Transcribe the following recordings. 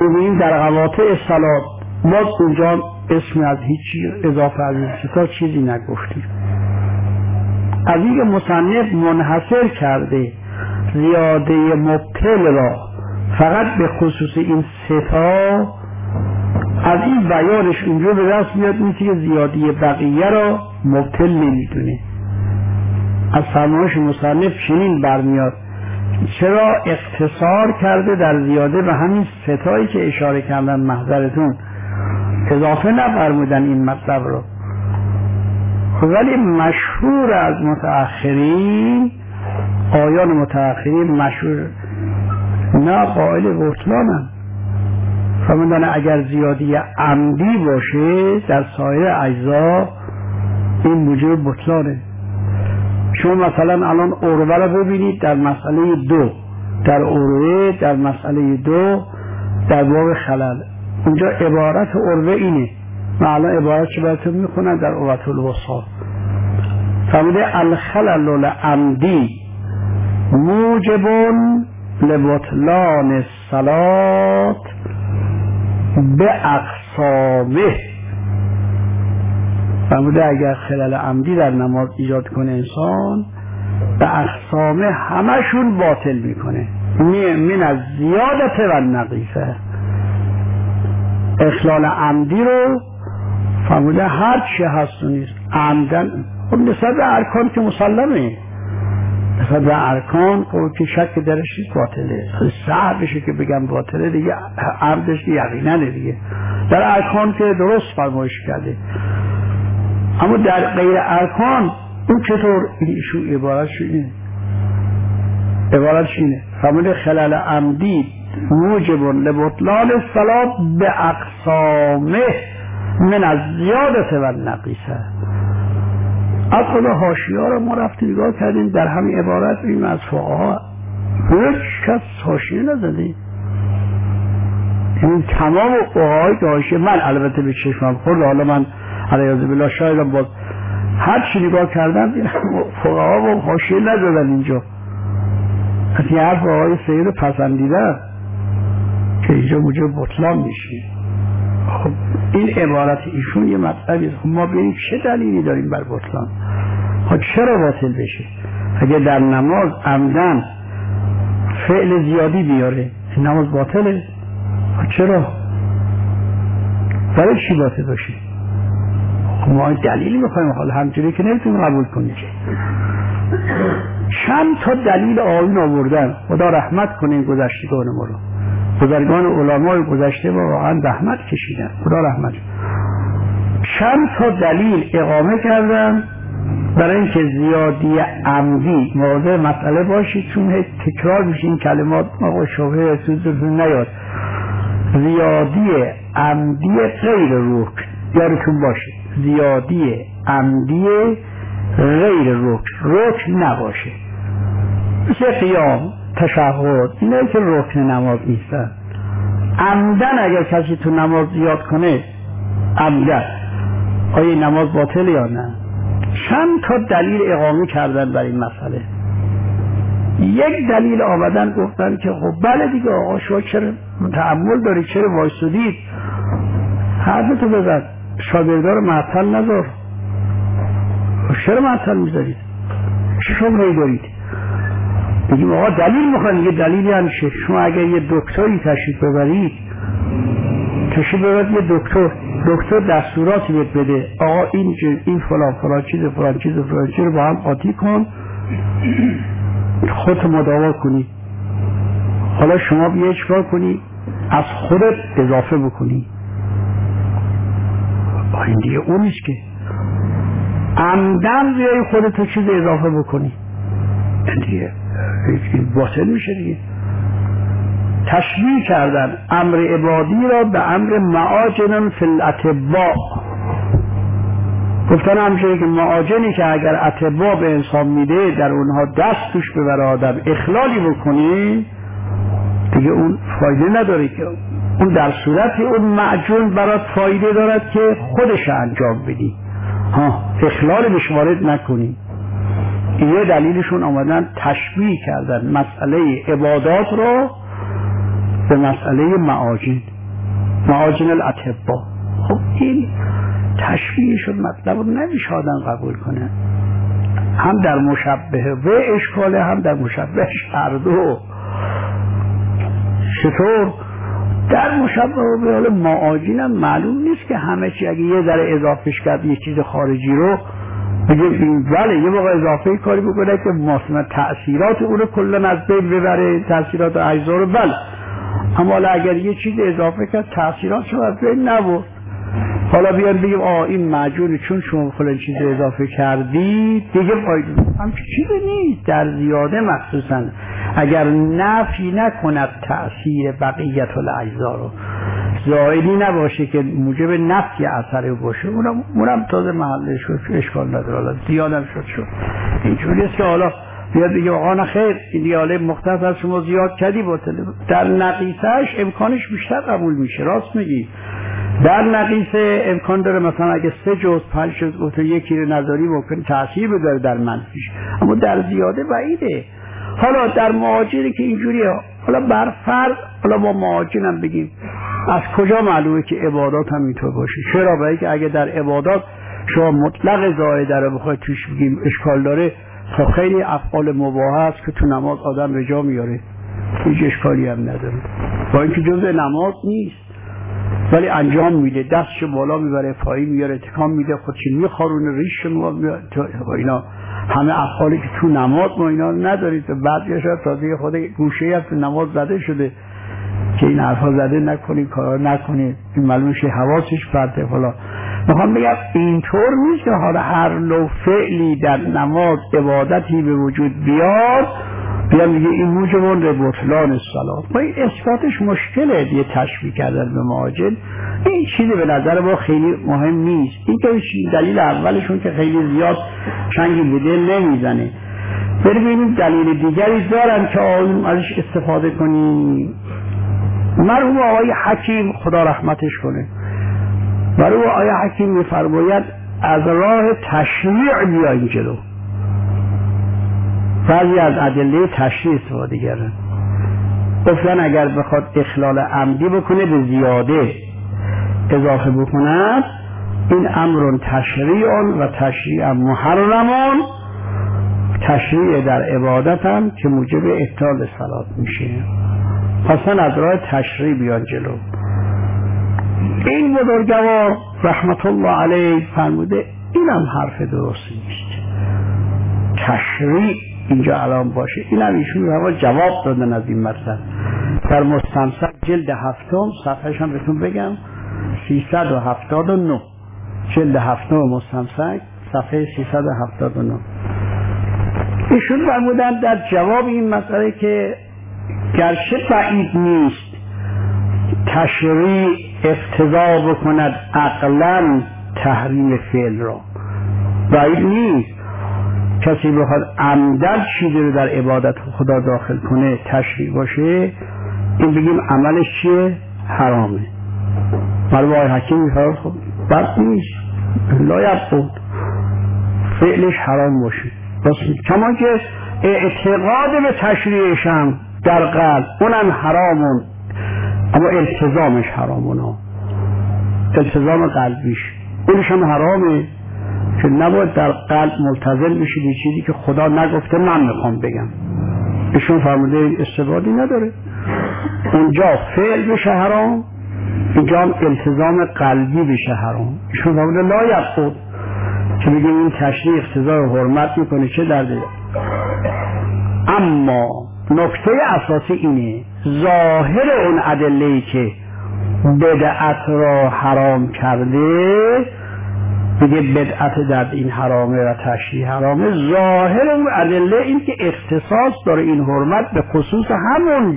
ببینیم در قواطع صلات باز اونجا اسم از هیچی اضافه از این چیزی نگفتیم. از این مصنف منحصر کرده زیاده مبتل را فقط به خصوص این ستا، از این بیانش اونجا به دست میاد که زیادی بقیه را مبتل نمیدونه. از فرمایش مصنف چنین برمیاد چرا اختصار کرده در زیاده به همین ستایی که اشاره کردن محضرتون، اضافه نفرمودن این مطلب رو. ولی مشهور از متأخرین، آیان متأخرین مشهور نه قائل بطلانن، فرمودن اگر زیادی عمدی باشه در سایر اجزا این موجب بطلانه. شما مثلا الان عروه رو ببینید در مسئله 2، در عروه در مسئله 2 در باب خلل، اونجا عبارت عروه اینه، من الان عبارت چه براتون میخونم در عروة الوثقی. فرموده الخلل العمدی موجب لبطلان الصلاة به اقسامه. فرموده اگر خلل عمدی در نماز ایجاد کنه انسان، به اقسامه همشون باطل میکنه، من از زیادت و نقیصه. اخلال عمدی رو فرموده هر چی هست و نیست عمدن، خب نسبت به ارکان که مسلمه، نسبت به ارکان خب که شک درش نیست باطله، صعب بشه که بگم باطله دیگه، عمدش یقینا دیگه در ارکان که درست فرمایش کرده. اما در غیر ارکان اون چطور؟ ایشون عبارتش اینه فرموده خلل عمدی موجب لبطلان الصلاة به اقسامه من از زیادت و نقیصه. از خدا حاشیه‌ها رو ما رفتیم نگاه کردیم، در همین عبارت ببینیم از فقها هیچ کس حاشیه نزده. این تمام فقهای که حاشیه، من البته به چشمم خورد، حالا من علیاذ بالله شاید باز هر چی نگاه کردم فقها با حاشیه نزدن اینجا، از این حرف فقهای سید پسندیدن که اینجا موجب بطلان میشه. خب این عبارت ایشون یه مطلبی، خب ما ببینیم چه دلیلی داریم بر بطلان. خب چرا باطل بشه؟ اگه در نماز عمدن فعل زیادی بیاره نماز باطله. خب چرا؟ برای چی باطل باشه؟ خب ما دلیلی میخوایم، حالا همجوری که نمیتونیم قبول کنیم. چند تا دلیل آیین آوردن، خدا رحمت کنه گذشتگان ما رو، بزرگان علمای گذشته واقعا زحمت کشیدن، خدا رحمت. چند تا دلیل اقامه کردن برای اینکه زیادی عمدی موضوع مسئله باشید، چون تکرار میشه این کلمات، آقا شبهه سوزتون نیاد. زیادی عمدی غیر رکن، یادتون باشه زیادی عمدی غیر رکن نباشه، مثل قیام، تشهد، اینه که رکن نماز نیستن. عمدن اگر کسی تو نماز زیاد کنه عمدن، آیا نماز باطل یا نه؟ چند تا دلیل اقامه کردن برای این مسئله. یک دلیل آمدن گفتن که خب بله دیگه آقا شما چرا تأمل داری، چرا وایسودید، حرفتو بزن، شاگردار معطل نذار. چرا معطل میذارید؟ چه شبهه‌ای دارید؟ بگیم آقا دلیل میخواین، یه دلیلی هم شه. شما اگر یه دکتری تشریف ببرید یه دکتر دستوراتی بهت بده، آقا این فلان چیز رو با هم قاطی کن، خودت مداوا کنی. حالا شما بیایی چکار کنی؟ از خودت اضافه بکنی. این دیگه اون نیست که عمدن بیایی خودت چیز اضافه بکنی، دیگه باطل میشه دیگه. تشبیه کردن امر عبادی را به امر معاجن فی الاطباء. گفتن همچنین که معاجنی که اگر اطباء به انسان میده در اونها دست توش ببره آدم اخلالی بکنی دیگه اون فایده نداره، که اون در صورتی اون معجون برات فایده دارد که خودش انجام بدی، اخلال وارد نکنی. یه دلیلشون آمدن تشبیه کردن مسئله عبادات رو به مسئله معاجن. معاجن الاطباء. خب این تشبیه شد، مطلب رو نمیشه آدم قبول کنه، هم در مشبهه و اشکاله هم در مشبهش هر دو. چطور؟ در مشبه و به حال معاجین هم معلوم نیست که همه چی اگه یه ذره اضافهش کرد یه چیز خارجی رو بگه بله یه موقع اضافه کاری بکنه که مثلا تأثیرات اون رو کلا از بین ببره، تأثیرات اجزا رو، بله، اما اگر یه چیز اضافه کرد تأثیرات رو از بین نبرد. حالا بیان بگیم این معجون چون شما فلان چیز اضافه کردید دیگه فایده همچین چیزی نیست. در زیاده مخصوصا اگر نفی نکند تأثیر بقیت الاجزا رو، زائدی نباشه که موجب نفی اثر باشه، اونم تازه محلش شد، اشکال نداره. حالا زیادم شد اینجوری است که حالا بیاد بگه آقا نه خیر این دیاله مختص از شما زیاد کردی باطله. در نقیصهش امکانش بیشتر قبول میشه، راست میگی. در نقیصه امکان داره مثلا اگه 3 جز 5 جز گفته یکی رو نظری ممکن تأثیر بذاره در منفیش، اما در زیاده بعیده. حالا در معاجنه که اینجوریه، حالا بر فرض حالا با معاجن هم بگیم از کجا معلومه که عبادات هم اینطور باشه؟ چرا؟ برای که اگه در عبادات شما مطلق زائده رو بخواید توش بگیم اشکال داره. خب خیلی افعال مباح هست که تو نماز آدم به جا میاره، هیچ اشکالی هم نداره، با اینکه جزء نماز نیست ولی انجام میده، دستش بالا میبره پایین میاره، تکان میده، خودش میخارونه، ریش میاره، اینا همه افعالی که تو نماز ما اینا ندارید. بعضیش تازه خود گوشه هست تو نماز زده شده که این حرفا زده نکنید، کارا نکنید، این معلومه حواسش پرته. حالا میخوام بگم اینطور نیست که حالا هر نوع فعلی در نماز عبادتی به وجود بیاد بیا میگه این موجبون بطلان الصلاة. ما این اثباتش مشکله، یه تشبیه کردن به معاجن این چیزی به نظر ما خیلی مهم نیست. این که دلیل اولشون که خیلی زیاد چنگی به دل نمیزنه. ببینیم دلیل دیگری دارن که ازش استفاده کنیم. مرحوم آقای حکیم خدا رحمتش کنه، مرحوم آقای حکیم میفرماید از راه تشریع بیاین جلو. بعضی از ادله تشریع استفاده کردن، گفتن اگر بخواد اخلال عمدی بکنه به زیاده اضافه بکند این امر تشریع و تشریع محرم، تشریع در عبادت هم که موجب ابطال صلات میشه. اصلا از راه تشریع بیان جلو. این بزرگوار رحمت الله علیه فرموده اینم حرف درستی نیست، تشریع اینجا الان باشه. اینم ایشون جواب دادن از این مطلب در مستمسک جلد 7 صفحه‌ش هم بهتون بگم 379 جلد 7 مستمسک صفحه 379. ایشون فرمودن در جواب این مسئله که گرچه بعید نیست تشریع اقتضا بکند عقلا تحریم فعل را، بعید نیست کسی بخواد عمدن چیزی رو در عبادت خدا داخل کنه تشریع باشه این بگیم عملش چیه؟ حرامه. مرحوم آقای حکیم میفرماید خب بد نیست، لا یبطل، فعلش حرام باشه. کما که اعتقاد به تشریعش هم در قلب اونم حرامون، اما التزامش حرامونه، التزام قلبیش اونش هم حرامه که نباید در قلب ملتزم بشی به چیزی که خدا نگفته من میخوام بگم. ایشون فرموده استفاده نداره، اونجا فعل بشه حرام، اینجا هم التزام قلبی بشه حرام. ایشون فرموده لا یبطل که بگیم این تشریع اقتضای حرمت میکنه چه درده. اما نکته اساسی اینه ظاهر اون ادله‌ای که بدعت را حرام کرده بگه بدعت در این حرامه و تشریع حرامه، ظاهر اون ادله این که اختصاص داره این حرمت به خصوص همون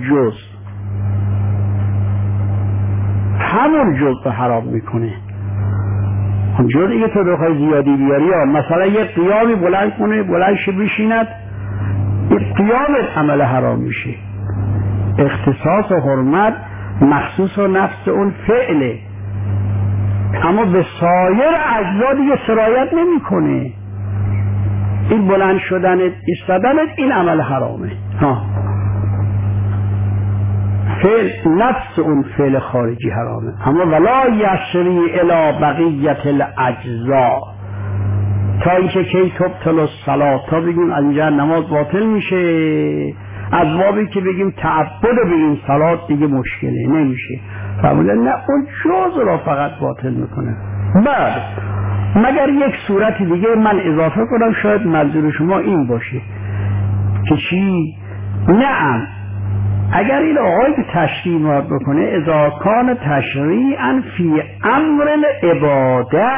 جزء حرام میکنه. اون جزئی که تو بخوای زیادی بیاری یا مثلا یه قیامی بلند کنه بلندش بشیند این قیامت عمل حرام میشه. اختصاص و حرمت مخصوص و نفس اون فعله، اما به سایر اجزا دیگه سرایت نمیکنه. این بلند شدنت ایستادنت این عمل حرامه. فعل نفس اون فعل خارجی حرامه. اما ولا یسری الی بقیت الاجزاء، تا اینکه کی تبطل الصلاة، تا بگیم از اینجا نماز باطل میشه، از بابی که بگیم تعبد به این صلات دیگه مشکله نمیشه. فرمودن نه، اون جز را فقط باطل میکنه. بعد مگر یک صورت دیگه من اضافه کنم، شاید منظور شما این باشه که چی؟ نعم، اگر این آقای که تشریع مراد بکنه اذا کان تشریعا فی امر العباده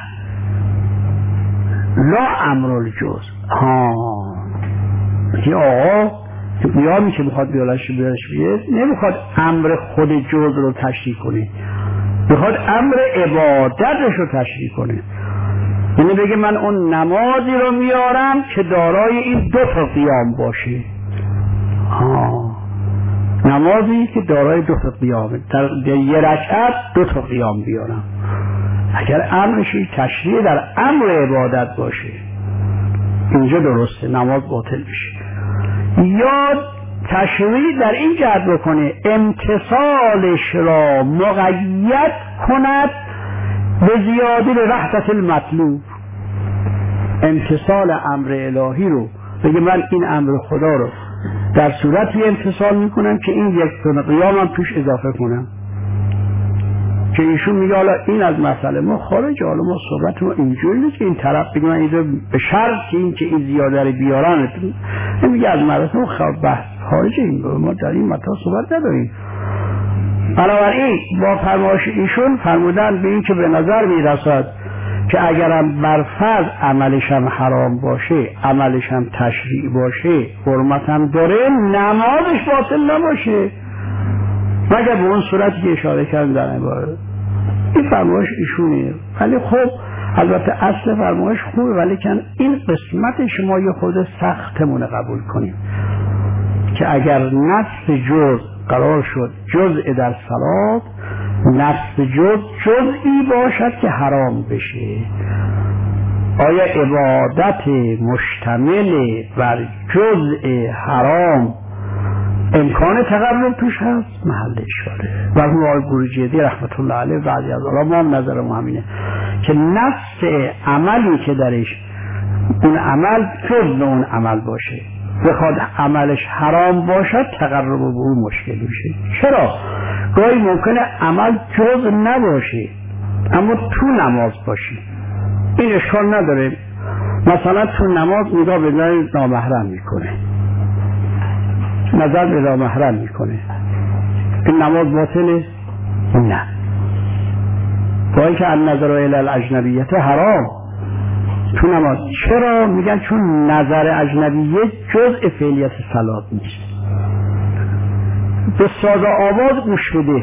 لا امر الجز. که آقا که بیامی که میخواد بیارش بیاد نمیخواد امر خود جز رو تشریع کنه، میخواد امر عبادتش رو تشریع کنه. یعنی بگه من اون نمازی رو میارم که دارای این دو تا قیام باشه. نمازی که دارای دو تا قیامه، در یه رکعت دو تا قیام بیارم. اگر امرشی تشریع در امر عبادت باشه اینجا درسته، نماز باطل میشه. یا تشریع در این جهت بکنه امتصالش را مقید کند به زیاده وحدت المطلوب، امتصال امر الهی رو بگه من این امر خدا رو در صورتی امتصال میکنم که این یک قیام هم توش اضافه کنم. که ایشون میگه حالا این از مسئله ما خارج، حالا ما صحبت ما اینجوری نیست که این طرف بگه من اینجا به شرط این که این زیاده رو بیارن، میگه از مراسم بحث خارج، این ما در این مطلب صحبت نداریم. بنابراین با فرمایش ایشون فرمودن به این که به نظر میرسد که اگرم برفرض عملش هم حرام باشه، عملش هم تشریع باشه، حرمت هم داره، نمازش باطل نباشه مگر به اون صورتی که اشاره کردن در عبارت. این فرمایش ایشونه. ولی خب البته اصل فرمایش خوبه، ولی کن این قسمت شما یه خود سختمونه قبول کنیم که اگر نفس جز قرار شد جزء در صلات، نفس جزئی باشد که حرام بشه. آیا عبادت مشتمل بر جزء حرام امکان تقرب توش هست؟ محل اشاره. و آقای بروجردی رحمت الله علیه بعضی از علما هم نظر ما همینه که نفس عملی که درش اون عمل جزء اون عمل باشه، بخواد عملش حرام باشد تقرب به اون مشکل میشه. چرا؟ گاهی ممکنه عمل جزء نباشه اما تو نماز باشه، این اشکال نداره. مثلا تو نماز نگاه به نامحرم میکنه، نظر به نامحرم میکنه، این نماز باطله؟ نه. گاهی که النظر الی الاجنبیت حرام تو نماز. چرا؟ میگن چون نظر اجنبیه جزء فعلیت صلات نیست. به ساز آواز گوش بده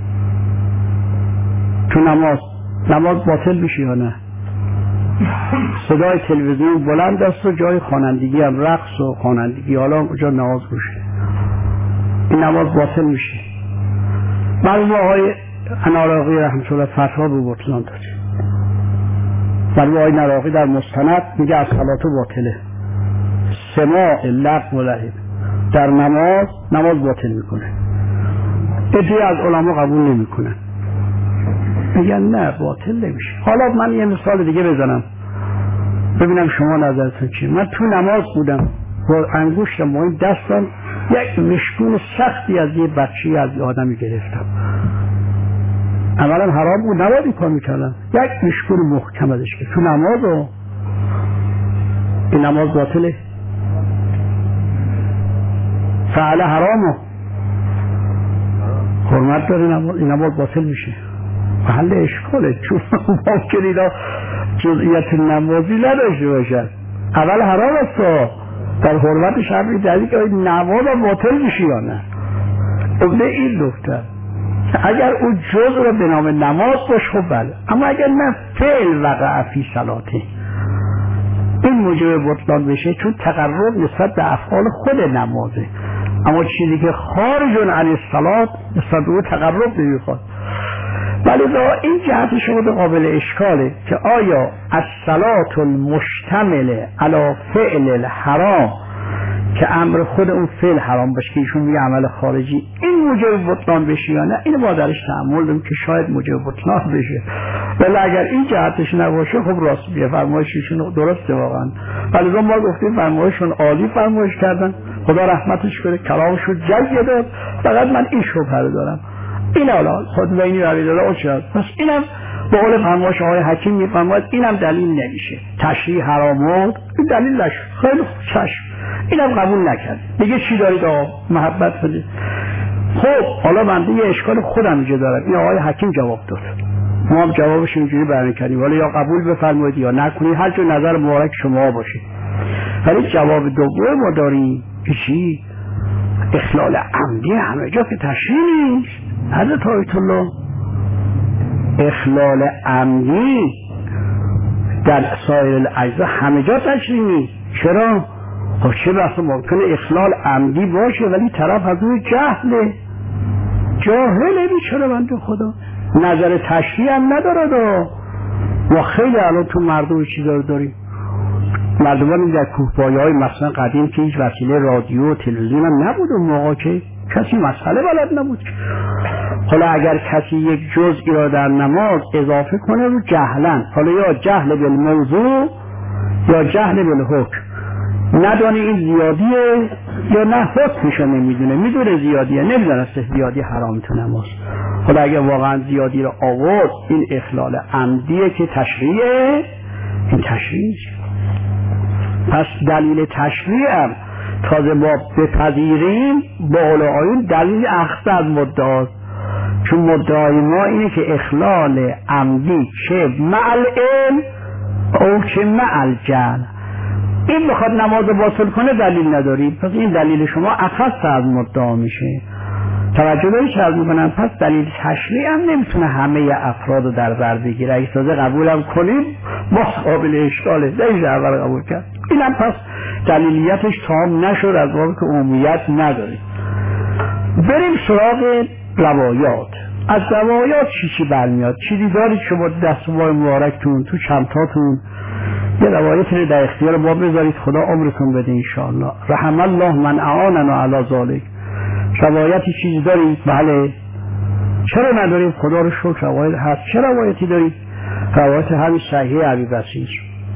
تو نماز باطل میشه یا نه؟ صدای تلویزیون بلند است و جای خوانندگی هم رقص و خوانندگی، حالا اونجا نماز گوشه، این نماز باطل میشه. مرحوم آقای نراقی رحمت الله فتوا به بطلان داده. مرحوم آقای نراقی در مستند میگه از صلات باطله، سماع لغو و لهو در نماز باطل میکنه. ادعای از علما قبول نمیکنن، میگن نه باطل نمیشه. حالا من یه مثال دیگه بزنم ببینم شما نظرتون چیه. من تو نماز بودم با انگشتم با این دستم یک مشکون سختی از یه بچی از یه آدمی گرفتم. اولا حرام بود، نباید این کار میکردم. یک مشکون محکم ازش که تو نماز و این نماز باطله، فعل حرامو حرمت داره، این نماز باطل میشه. محل اشکاله، چون ممکن اینا جزئیت نمازی نداشته باشد. اول حرام است در حرمت شرعی دلیل که نماز باطل میشه یا نه. عمده این نکته اگر اون جزء رو به نام نماز باشه خب بله، اما اگر نه فعل وقع فی صلاته این موجب بطلان بشه، چون تقرب نسبت به افعال خود نمازه. اما چیزی که خارج عن الصلات نسبت به تقرب نمیخواد. ولی با این جهت شما قابل اشکاله که آیا الصلاة المشتمل علی فعل الحرام که امر خود اون فعل حرام باشه که ایشون میگه عمل خارجی، این موجب بطلان بشه یا نه، اینو با درش تأمل بدیم که شاید موجب بطلان بشه. ولی اگر این جهتش نباشه خب راست میگه، فرمایششون درسته واقعا. ولی ما گفتیم فرمایششون عالی فرمایش کردن، خدا رحمتش کنه، کلامشو جزیه داد. فقط من این شبهه رو دارم، این حالا خود بینی و عبیدالله چرا، پس اینم به قول فرمایش آقای حکیم میفرماید اینم دلیل نمیشه، تشریح حرامات این دلیل نشد. خیلی خوب چشم، اینم قبول نکرد. دیگه چی دارید آقا؟ محبت بده. خب حالا بنده یه اشکال خودم اینجا دارم، این آقای حکیم جواب داد، ما هم جوابش اینجوری بیان کردیم، ولی یا قبول بفرمایید یا نکنید، هر جور نظر مبارک شما باشه. ولی جواب دوم ما داریم که چی؟ اخلال عمدی همه جا که تشریح نیست حضرت آیت الله. اخلال عمدی در سایر الاجزا همه جا تشریح نیست. چرا؟ خب چه بحث ممکنه اخلال عمدی باشه ولی طرف از اون جاهله بیچاره بنده خدا، نظر تشریح هم نداره. و خیلی الان تو مردم چیزا رو داریم، مردمانی در کوهپایه‌های مثلا قدیم که هیچ وسیله رادیو و تلویزیون هم نبود، اون موقع که کسی مسئله بلد نبود. حالا اگر کسی یک جزئی را در نماز اضافه کنه رو جهلن، حالا یا جهل بالموضوع یا جهل بالحکم، ندانی این زیادیه یا نه حکمشو نمیدونه، میدونه زیادیه، نمیدونه زیادی حرام تو نماز. حالا اگر واقعا زیادی رو آورد این اخلال عمدیه که تشریعه، این تشریع. پس دلیل تشریع هم تازه ما بپذیریم با علایون دلیل اخذ از مدعا، چون مدعای ما اینه که اخلال عمدی چه مع العلم او چه مع الجهل، این بخواد نماز باطل کنه دلیل نداریم، پس این دلیل شما اخذ از مدعا میشه. توجه دارید چه از میکنم؟ پس دلیل تشریع هم نمیتونه همه افراد رو در بر بگیره. اگه تازه قبول هم کنیم باز قابل اشکاله، نمیشه اول قبول کرد. اینم پس دلیلیتش تمام نشد، از بابی که عمومیت نداره. بریم سراغ روایات. از روایات چی برمیاد؟ چیزی دارید شما دستوای مبارکتون تو چمتاتون یه روایتی در اختیار ما بذارید، خدا عمرتون بده انشاءالله. رحم الله من اعاننا علی ذلک. روایتی چیزی دارید؟ بله. چرا ندارید؟ خدا رو شکر روایت هست. چه روایتی دارید؟ روایت همین صحیح ابی بصیر.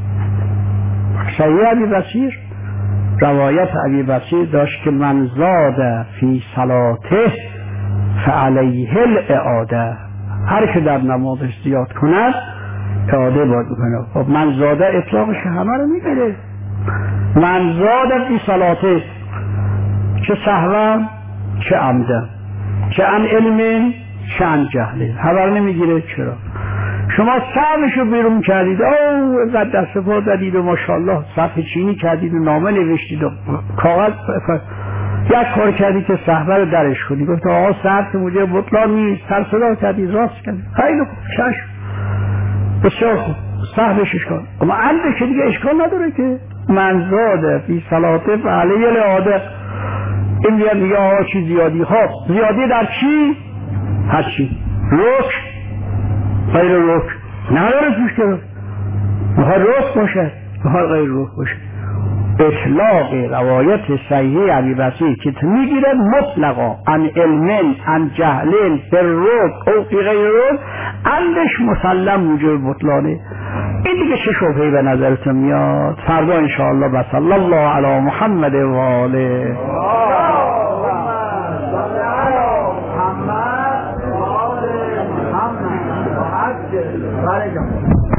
صحیح ابی بصیر، روایت ابی بصیر داشت که من زاد فی صلاته فعلیه الاعاده، هر که در نمازش زیاد کند اعاده باید بکنه. خب من زاده اطلاقش همه رو میگیره. من زاد فی صلاته، چه سهوا چه عمدا، چه عن علم چه عن جهل، خبر نمیگیره. چرا؟ شما سهمشو بیرون کردید، اینقدر دست پا زدید و ماشاءالله صفحه چینی کردید و نامه نوشتید و کاغذ یک کار کردید که صحبه رو درش کنید، گفت آقا صحبه موجب بطلان نیست، سر صدا کردید، راست کردید، خیلی خوب، چشم، بسیار خوب، صحبهش اشکال. اما عمدش دیگه اشکال نداره که من زاده فی صلاته فعلیه الاعاده. این بیاد میگه آقا چی زیادی؟ خب زیادی در چی؟ هر چی؟ رک غیر رک نداره توش که بخواد رک باشه، بخواد غیر رک باشه. اطلاق روایت صحیح ابی بصیر که میگیره مطلقا عن علم عن جهل بر رک او فی غیر رک، عندش مسلم موجب بطلانه. این دیگه چه شبهه‌ای به نظرتون میاد؟ فردا انشاءالله. و صلی الله علی محمد و آله. Vale,